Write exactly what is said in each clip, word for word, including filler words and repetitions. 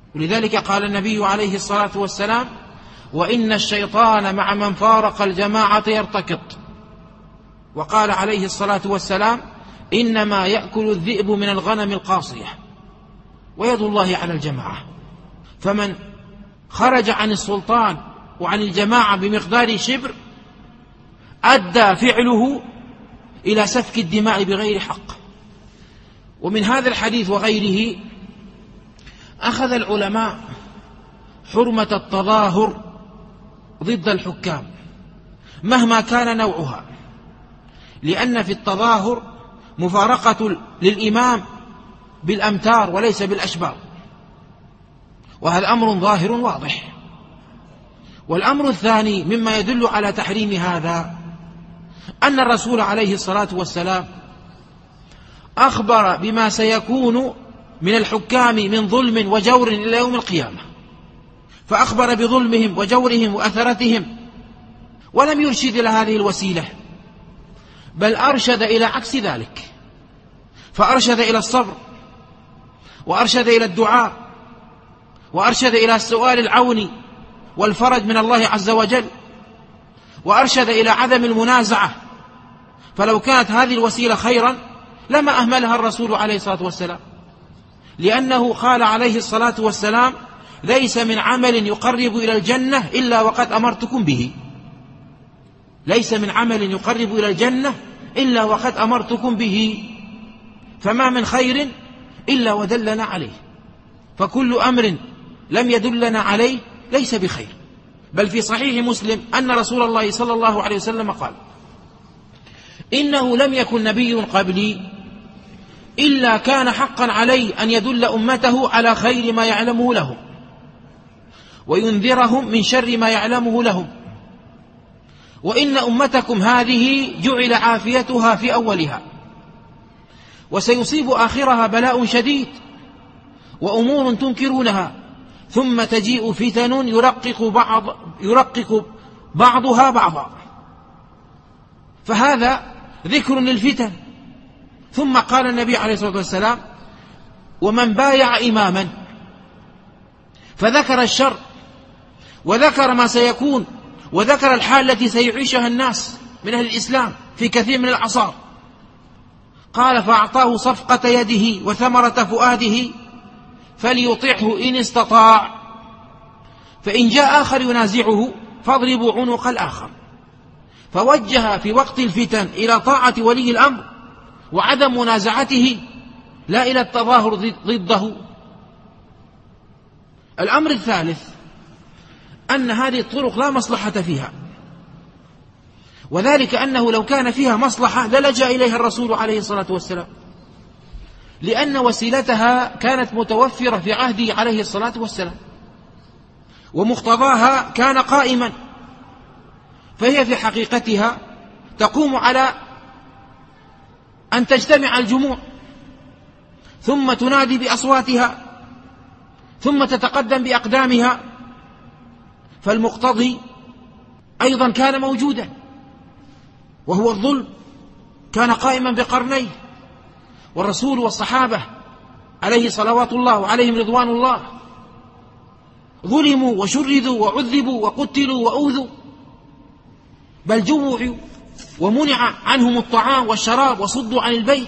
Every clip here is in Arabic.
ولذلك قال النبي عليه الصلاة والسلام: وإن الشيطان مع من فارق الجماعة يرتكض. وقال عليه الصلاة والسلام: إنما يأكل الذئب من الغنم القاصية. ويد الله على الجماعة، فمن خرج عن السلطان وعن الجماعة بمقدار شبر أدى فعله إلى سفك الدماء بغير حق. ومن هذا الحديث وغيره أخذ العلماء حرمة التظاهر ضد الحكام مهما كان نوعها، لأن في التظاهر مفارقة للإمام بالأمتار وليس بالأشبار، وهذا أمر ظاهر واضح. والأمر الثاني مما يدل على تحريم هذا أن الرسول عليه الصلاة والسلام أخبر بما سيكون من الحكام من ظلم وجور إلى يوم القيامة، فأخبر بظلمهم وجورهم وأثرتهم، ولم يرشد إلى هذه الوسيلة، بل أرشد إلى عكس ذلك، فأرشد إلى الصبر، وأرشد إلى الدعاء، وأرشد إلى السؤال العون والفرج من الله عز وجل، وأرشد إلى عدم المنازعة. فلو كانت هذه الوسيلة خيرا لما أهملها الرسول عليه الصلاة والسلام، لأنه قال عليه الصلاة والسلام: ليس من عمل يقرب إلى الجنة إلا وقد أمرتكم به. ليس من عمل يقرب إلى الجنة إلا وقد أمرتكم به، فما من خير إلا ودلنا عليه، فكل أمر لم يدلنا عليه ليس بخير. بل في صحيح مسلم أن رسول الله صلى الله عليه وسلم قال: إنه لم يكن نبي قبلي إلا كان حقا عليه أن يدل أمته على خير ما يعلمه لهم وينذرهم من شر ما يعلمه لهم، وإن أمتكم هذه جعل عافيتها في أولها، وسيصيب آخرها بلاء شديد وأمور تنكرونها، ثم تجيء فتن يرقق بعض يرقق بعضها بعضا. فهذا ذكر للفتن. ثم قال النبي عليه الصلاة والسلام: ومن بايع إماما، فذكر الشر وذكر ما سيكون وذكر الحال التي سيعيشها الناس من أهل الإسلام في كثير من الأعصار. قال: فأعطاه صفقة يده وثمرة فؤاده فليطعه إن استطاع، فإن جاء آخر ينازعه فاضربوا عنق الآخر. فوجه في وقت الفتن إلى طاعة ولي الأمر وعدم منازعته، لا إلى التظاهر ضده. الأمر الثالث أن هذه الطرق لا مصلحة فيها، وذلك أنه لو كان فيها مصلحة للجأ إليها الرسول عليه الصلاة والسلام، لأن وسيلتها كانت متوفرة في عهده عليه الصلاة والسلام، ومقتضاها كان قائما، فهي في حقيقتها تقوم على أن تجتمع الجموع ثم تنادي بأصواتها ثم تتقدم بأقدامها، فالمقتضي أيضا كان موجودا، وهو الظلم كان قائما بقرنيه. والرسول والصحابة عليه صلوات الله وعليهم رضوان الله ظلموا وشردوا وعذبوا وقتلوا وأوذوا، بل جوعوا ومنع عنهم الطعام والشراب وصدوا عن البيت.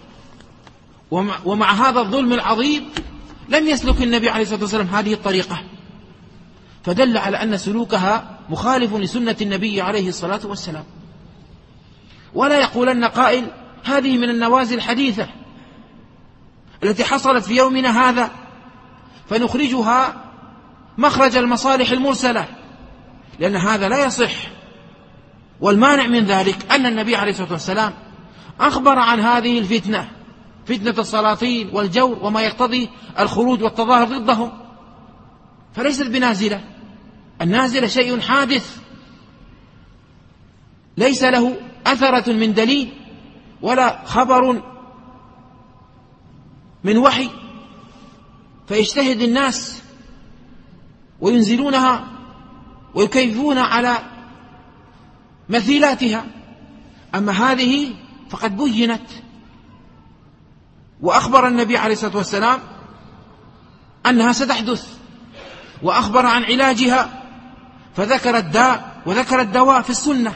ومع هذا الظلم العظيم لم يسلك النبي عليه الصلاة والسلام هذه الطريقة، فدل على أن سلوكها مخالف لسنة النبي عليه الصلاة والسلام. ولا يقولن قائل: هذه من النوازل الحديثة التي حصلت في يومنا هذا فنخرجها مخرج المصالح المرسلة، لأن هذا لا يصح. والمانع من ذلك أن النبي عليه الصلاة والسلام أخبر عن هذه الفتنة، فتنة السلاطين والجور وما يقتضي الخروج والتظاهر ضدهم، فليست بنازلة. النازلة شيء حادث ليس له أثرة من دليل ولا خبر من وحي، فيجتهد الناس وينزلونها ويكيفون على مثيلاتها. أما هذه فقد بينت، وأخبر النبي عليه الصلاة والسلام أنها ستحدث، وأخبر عن علاجها، فذكر الداء وذكر الدواء في السنة.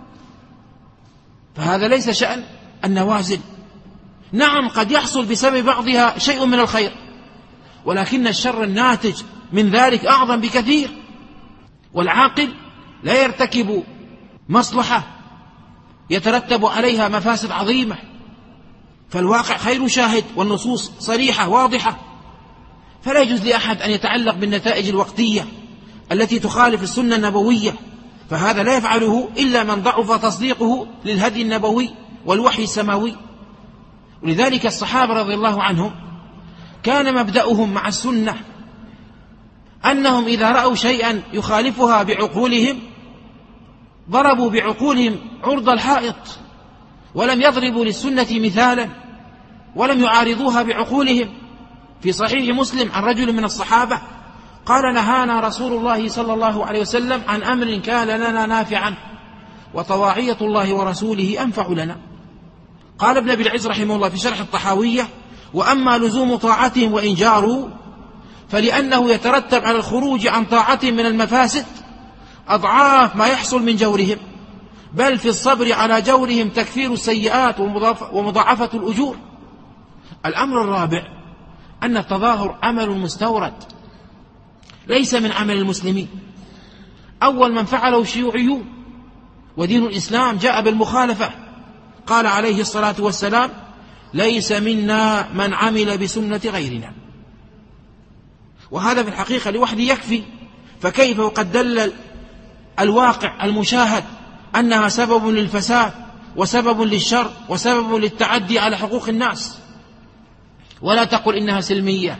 فهذا ليس شأن النوازل. نعم قد يحصل بسبب بعضها شيء من الخير، ولكن الشر الناتج من ذلك أعظم بكثير، والعاقل لا يرتكب مصلحة يترتب عليها مفاسد عظيمة. فالواقع خير شاهد، والنصوص صريحة واضحة، فلا يجوز لأحد أن يتعلق بالنتائج الوقتية التي تخالف السنة النبوية، فهذا لا يفعله إلا من ضعف تصديقه للهدي النبوي والوحي السماوي. ولذلك الصحابة رضي الله عنهم كان مبدأهم مع السنة أنهم إذا رأوا شيئا يخالفها بعقولهم ضربوا بعقولهم عرض الحائط، ولم يضربوا للسنة مثالا، ولم يعارضوها بعقولهم. في صحيح مسلم عن رجل من الصحابة قال: نهانا رسول الله صلى الله عليه وسلم عن أمر كان لنا نافعا، وطواعية الله ورسوله أنفع لنا. قال ابن أبي العز رحمه الله في شرح الطحاوية: وأما لزوم طاعتهم وإن جاروا فلأنه يترتب على الخروج عن طاعتهم من المفاسد أضعاف ما يحصل من جورهم، بل في الصبر على جورهم تكفير السيئات ومضاعفة الأجور. الأمر الرابع أن التظاهر عمل مستورد ليس من عمل المسلمين. أول من فعله الشيوعيون، ودين الإسلام جاء بالمخالفة. قال عليه الصلاة والسلام: ليس منا من عمل بسنة غيرنا. وهذا في الحقيقة لوحده يكفي، فكيف وقد دل الواقع المشاهد أنها سبب للفساد وسبب للشر وسبب للتعدي على حقوق الناس. ولا تقل إنها سلمية،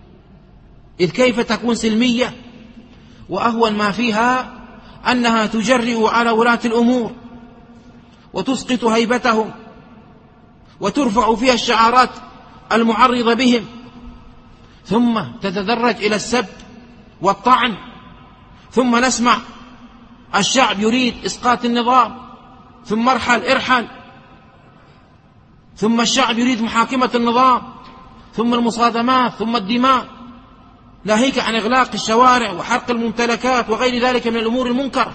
إذ كيف تكون سلمية وأهون ما فيها أنها تجرئ على ولاة الأمور وتسقط هيبتهم، وترفع فيها الشعارات المعرضة بهم، ثم تتدرج إلى السب والطعن، ثم نسمع الشعب يريد إسقاط النظام، ثم ارحل ارحل، ثم الشعب يريد محاكمة النظام، ثم المصادمات، ثم الدماء، ناهيك عن إغلاق الشوارع وحرق الممتلكات وغير ذلك من الأمور المنكرة.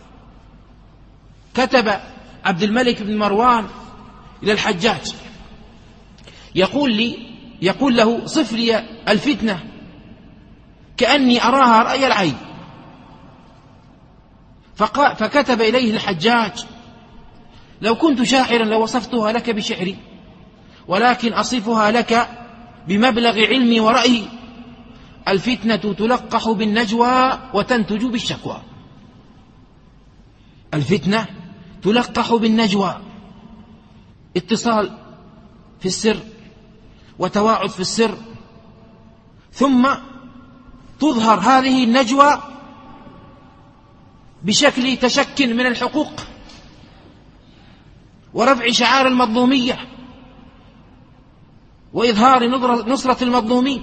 كتب عبد الملك بن مروان إلى الحجاج يقول لي يقول له: صف لي الفتنة كأني أراها رأي العين. فكتب إليه الحجاج: لو كنت شاعرا لوصفتها لك بشعري، ولكن أصفها لك بمبلغ علمي ورأيي. الفتنة تلقح بالنجوى وتنتج بالشكوى. الفتنة تلقح بالنجوى، اتصال في السر وتواعد في السر، ثم تظهر هذه النجوى بشكل تشكل من الحقوق ورفع شعار المظلومية وإظهار نصرة المظلومين.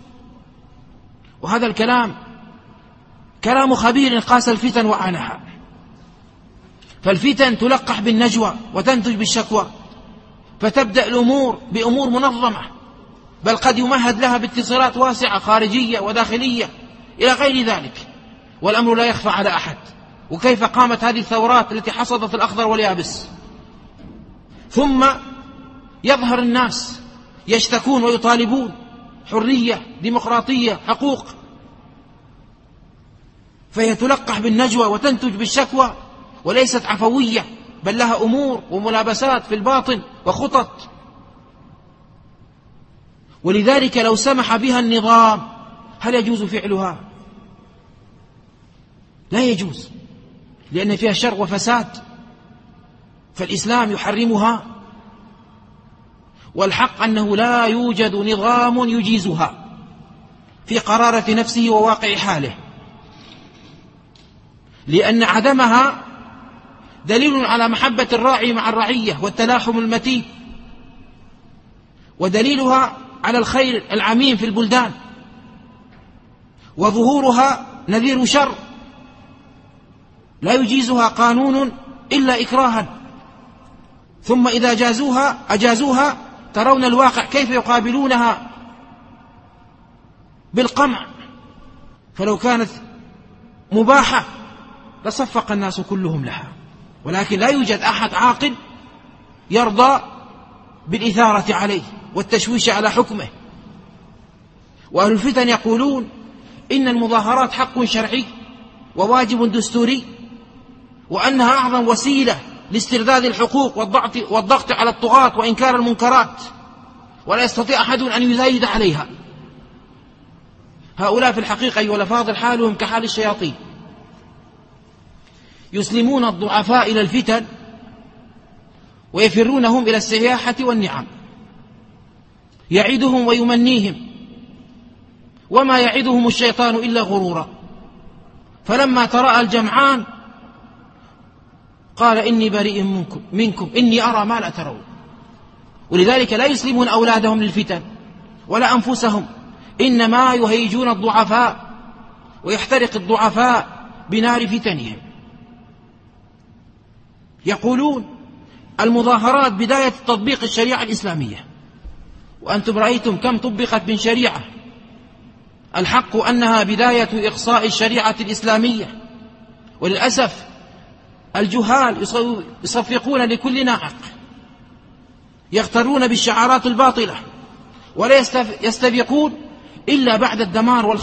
وهذا الكلام كلام خبير قاس الفتن وعانها. فالفتن تلقح بالنجوى وتنتج بالشكوى، فتبدأ الأمور بأمور منظمة، بل قد يمهد لها باتصالات واسعة خارجية وداخلية إلى غير ذلك، والأمر لا يخفى على أحد. وكيف قامت هذه الثورات التي حصدت الأخضر واليابس، ثم يظهر الناس يشتكون ويطالبون حرية، ديمقراطية، حقوق، فهي تلقح بالنجوى وتنتج بالشكوى، وليست عفوية، بل لها أمور وملابسات في الباطن وخطط. ولذلك لو سمح بها النظام هل يجوز فعلها؟ لا يجوز، لأن فيها شر وفساد، فالإسلام يحرمها. والحق أنه لا يوجد نظام يجيزها في قرارة نفسه وواقع حاله، لأن عدمها دليل على محبة الراعي مع الرعية والتلاحم المتين، ودليلها على الخير العميم في البلدان، وظهورها نذير شر لا يجيزها قانون إلا إكراها. ثم إذا جازوها أجازوها ترون الواقع كيف يقابلونها بالقمع، فلو كانت مباحة لصفق الناس كلهم لها، ولكن لا يوجد أحد عاقل يرضى بالإثارة عليه والتشويش على حكمه. وأهل الفتن يقولون إن المظاهرات حق شرعي وواجب دستوري، وأنها أعظم وسيلة لاسترداد الحقوق والضغط, والضغط على الطغاة وإنكار المنكرات، ولا يستطيع أحد أن يزايد عليها. هؤلاء في الحقيقة أيها الأفاضل حالهم كحال الشياطين، يسلمون الضعفاء إلى الفتن ويفرونهم إلى السياحة والنعم، يعدهم ويمنيهم، وما يعدهم الشيطان إلا غرورا. فلما تراءى الجمعان قال إني بريء منكم, منكم إني أرى ما لا ترون. ولذلك لا يسلمون أولادهم للفتن ولا أنفسهم، إنما يهيجون الضعفاء ويحترق الضعفاء بنار فتنهم. يقولون المظاهرات بداية تطبيق الشريعة الإسلامية، وأنتم رأيتم كم طبقت من شريعة. الحق أنها بداية إقصاء الشريعة الإسلامية، وللأسف الجهال يصفقون لكل ناعق، يغترون بالشعارات الباطلة، ولا يستبقون إلا بعد الدمار والخير.